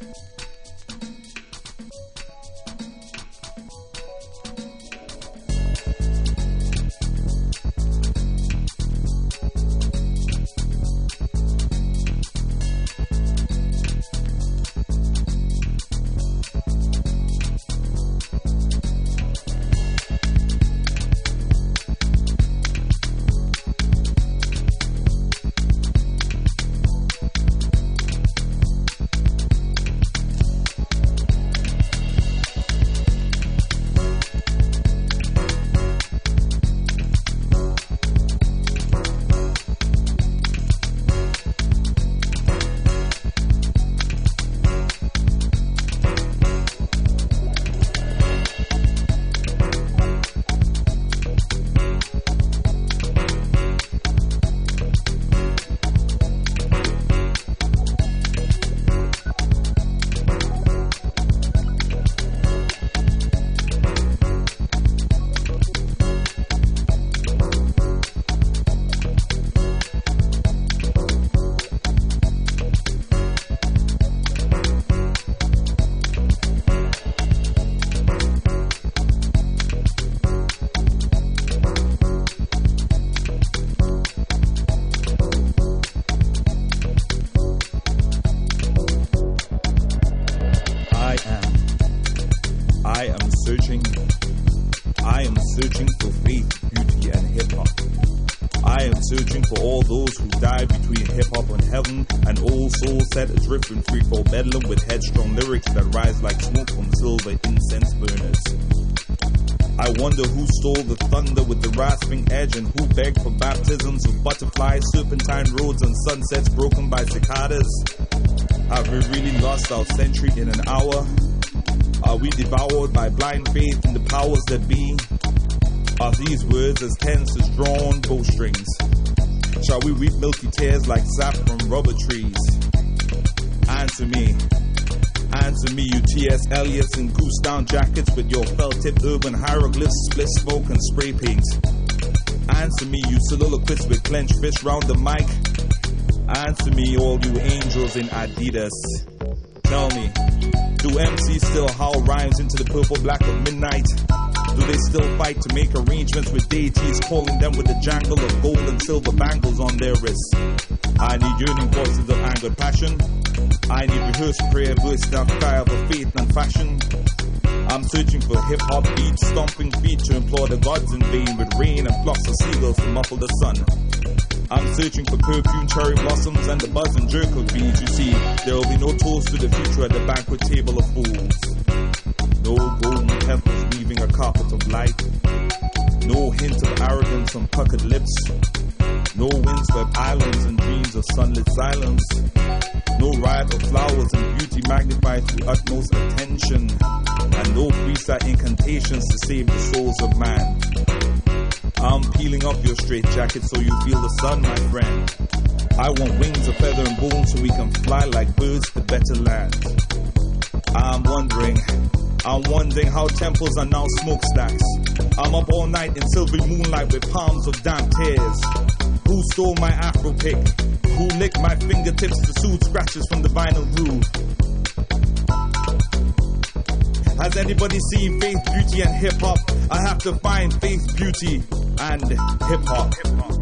I am searching for faith, beauty, and hip-hop. I am searching for all those who died between hip-hop and heaven, and all souls set adrift in free-fall bedlam with headstrong lyrics that rise like smoke from silver incense burners. I wonder who stole the thunder with the rasping edge, and who begged for baptisms of butterflies, serpentine roads, and sunsets broken by cicadas. Have we really lost our century in an hour? Are we devoured by blind faith in the powers that be? Are these words as tense as drawn bowstrings? Shall we weep milky tears like sap from rubber trees? Answer me, you T.S. Eliot's and goose down jackets with your felt-tip urban hieroglyphs, split smoke and spray paint. Answer me, you soliloquists with clenched fists round the mic. Answer me, all you angels in Adidas. Tell me, do MCs still howl rhymes into the purple black of midnight? Do they still fight to make arrangements with deities, calling them with the jangle of gold and silver bangles on their wrists? I need yearning voices of angered passion. I need rehearsed prayer, burst out fire for faith and fashion. I'm searching for hip-hop beats, stomping feet to implore the gods in vain, with rain and flocks of seagulls to muffle the sun. I'm searching for perfume cherry blossoms and the buzz and jerk of beads. You see, there will be no toast to the future at the banquet table of fools. No golden petals weaving a carpet of light. No hint of arrogance on puckered lips. No windswept islands and dreams of sunlit silence. No riot of flowers and beauty magnified through utmost attention. And no freestyle incantations to save the souls of man. I'm peeling up your straitjacket so you feel the sun, my friend. I want wings of feather and bone so we can fly like birds to better lands. I'm wondering how temples are now smokestacks. I'm up all night in silvery moonlight with palms of damp tears. Who stole my afro pick? Who licked my fingertips to soothe scratches from the vinyl groove? Has anybody seen faith, beauty, and hip-hop? I have to find faith, beauty, and hip-hop.